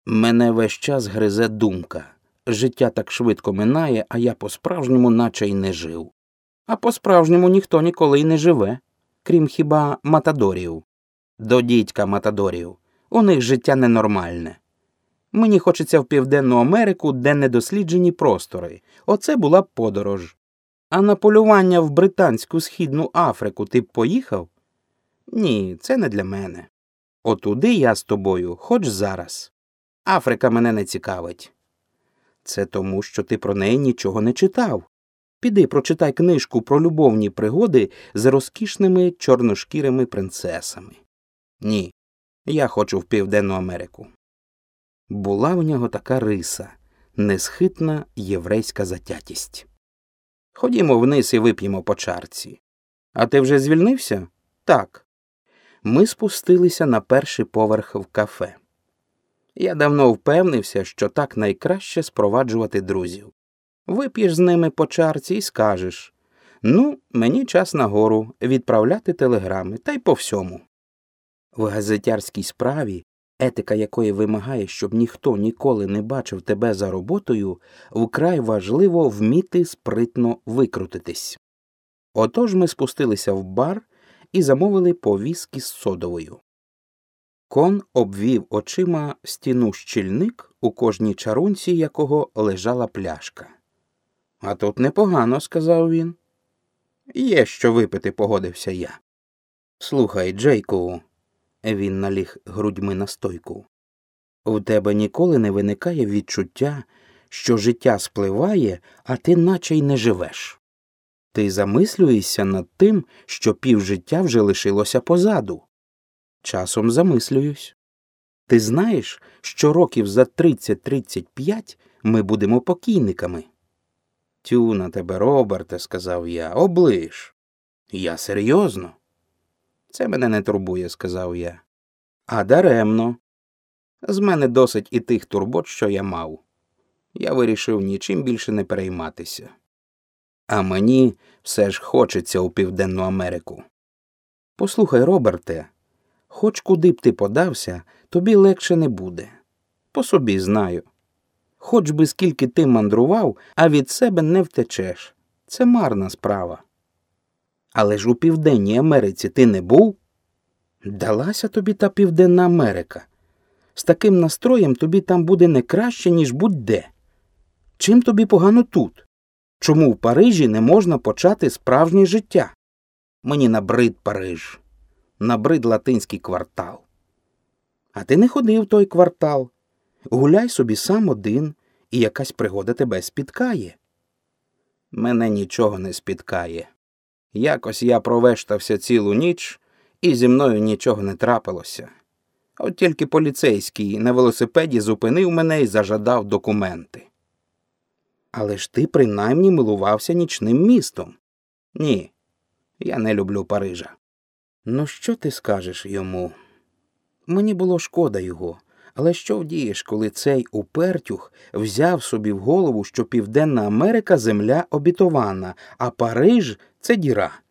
Мене весь час гризе думка. Життя так швидко минає, а я по-справжньому наче й не жив. А по-справжньому ніхто ніколи й не живе, крім хіба матадорів. До дідька матадорів. У них життя ненормальне. Мені хочеться в Південну Америку, де недосліджені простори. Оце була б подорож. А на полювання в британську Східну Африку ти б поїхав? Ні, це не для мене. Отуди я з тобою, хоч зараз. Африка мене не цікавить. Це тому, що ти про неї нічого не читав. Піди прочитай книжку про любовні пригоди з розкішними чорношкірими принцесами. Ні, я хочу в Південну Америку. Була в нього така риса – несхитна єврейська затятість. Ходімо вниз і вип'ємо по чарці. А ти вже звільнився? Так. Ми спустилися на перший поверх в кафе. Я давно впевнився, що так найкраще спроваджувати друзів. Вип'єш з ними по чарці і скажеш: «Ну, мені час нагору відправляти телеграми, та й по всьому». В газетярській справі, етика якої вимагає, щоб ніхто ніколи не бачив тебе за роботою, вкрай важливо вміти спритно викрутитись. Отож ми спустилися в бар і замовили по віскі з содовою. Кон обвів очима стіну-щільник, у кожній чарунці якого лежала пляшка. «А тут непогано», – сказав він. «Є що випити», – погодився я. «Слухай, Джейку», – він наліг грудьми на стойку, «у тебе ніколи не виникає відчуття, що життя спливає, а ти наче й не живеш. Ти замислюєшся над тим, що півжиття вже лишилося позаду». «Часом замислююсь. Ти знаєш, що років за 30-35 ми будемо покійниками?» «Тю на тебе, Роберте», – сказав я, – «оближ». «Я серйозно». «Це мене не турбує», – сказав я. «А даремно. З мене досить і тих турбот, що я мав. Я вирішив нічим більше не перейматися. А мені все ж хочеться у Південну Америку. Послухай, Роберте, хоч куди б ти подався, тобі легше не буде. По собі знаю. Хоч би скільки ти мандрував, а від себе не втечеш. Це марна справа. Але ж у Південній Америці ти не був? Далася тобі та Південна Америка. З таким настроєм тобі там буде не краще, ніж будь-де. Чим тобі погано тут? Чому в Парижі не можна почати справжнє життя? Мені набрид Париж. Набрид латинський квартал. А ти не ходи в той квартал. Гуляй собі сам один, і якась пригода тебе спіткає. Мене нічого не спіткає. Якось я провештався цілу ніч, і зі мною нічого не трапилося. От тільки поліцейський на велосипеді зупинив мене і зажадав документи. Але ж ти принаймні милувався нічним містом. Ні, я не люблю Парижа. Ну що ти скажеш йому? Мені було шкода його, але що вдієш, коли цей упертюх взяв собі в голову, що Південна Америка – земля обітована, а Париж – це діра.